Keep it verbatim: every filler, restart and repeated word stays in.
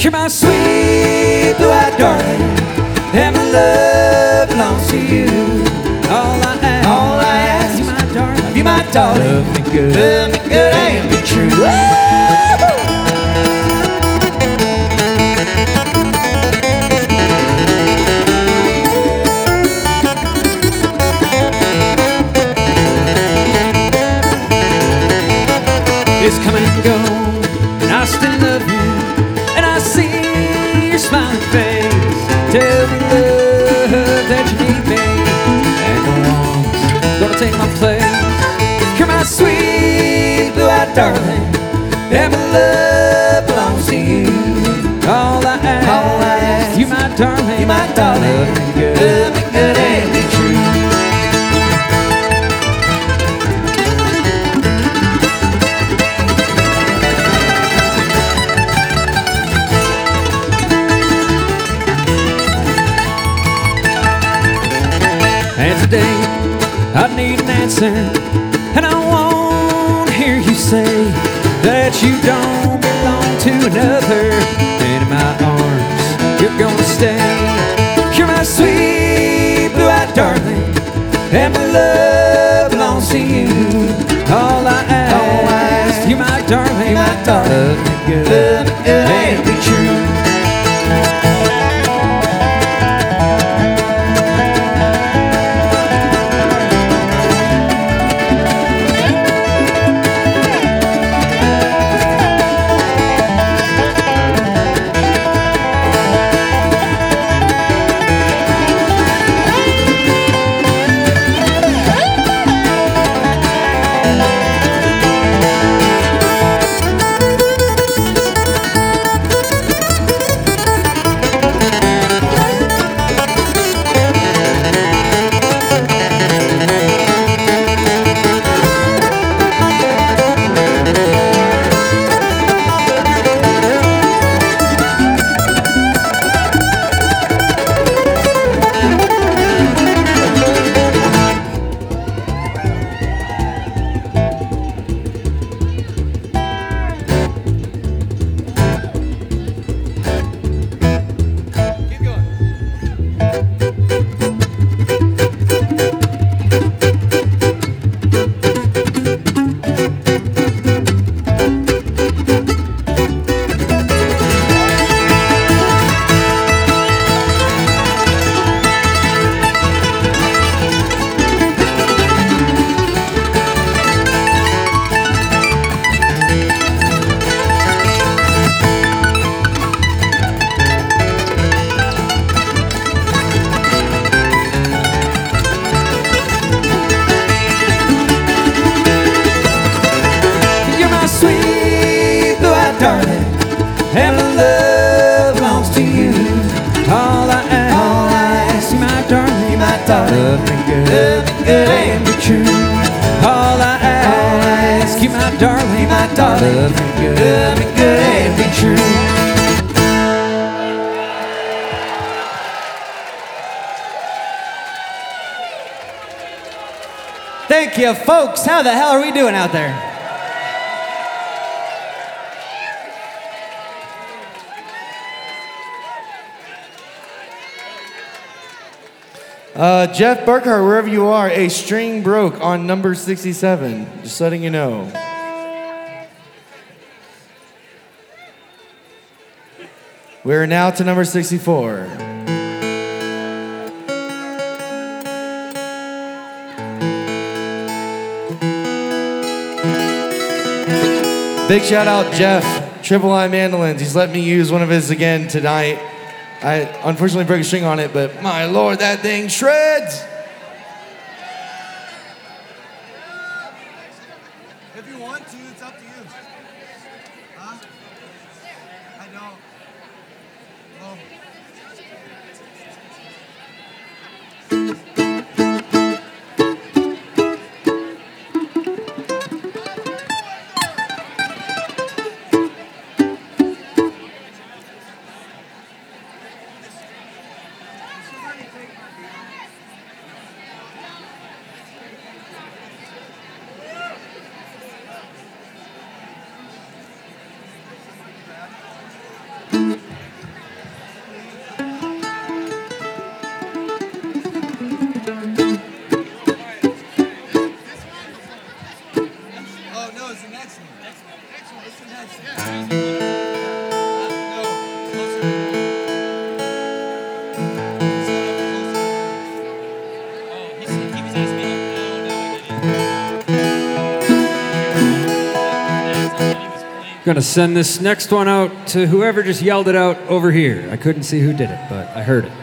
You're my sweet blue-eyed darling, and my love belongs to you. All I ask, all I ask, you my darling, you my darling. Love me good, love me good, and be true. It's come and go, and I still love you, and I see your smiling face. Tell me, love, that you need me, and no one's gonna take my place. You're my sweet blue-eyed darling, and my love belongs to you. All I ask, all I ask, you my darling, you my darling. Love me good, love me good, and be true. And today I need an answer, and I won't hear you say that you don't belong to another. And in my arms you're gonna stay. You're my sweet blue-eyed darling, and my love belongs to you. All I ask, all I ask, you're my darling, you're my darling. Love me good, love me good, and be true. Darling, and my love belongs to you. All I ask, all I ask, you my darling, you my darling. Love me good, love me good, and be true. All I ask, all I ask, you my darling, you my darling. Love me good, love me good, and be true. Thank you, folks. How the hell are we doing out there? Uh, Jeff Burkhart, wherever you are, a string broke on number sixty-seven. Just letting you know. We're now to number sixty-four. Big shout out, Jeff, Triple I Mandolins. He's let me use one of his again tonight. I unfortunately broke a string on it, but my lord, that thing shreds. If you want to, it's up to you. Huh? I know. Well. Gonna send this next one out to whoever just yelled it out over here. I couldn't see who did it, but I heard it.